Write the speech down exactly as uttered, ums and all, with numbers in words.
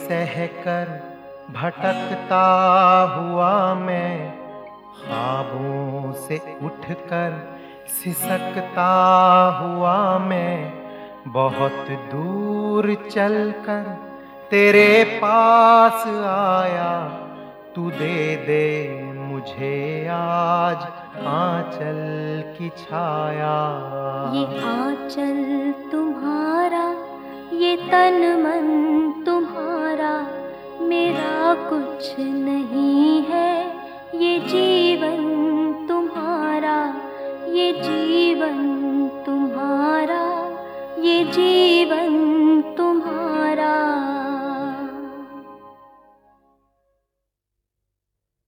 सहकर भटकता हुआ मैं, ख्वाबों से उठकर सिसकता हुआ मैं, बहुत दूर चलकर तेरे पास आया, तू दे दे मुझे आज आंचल की छाया। ये आंचल तुम्हारा, ये तन मन तुम्हारा, मेरा कुछ नहीं है ये जीवन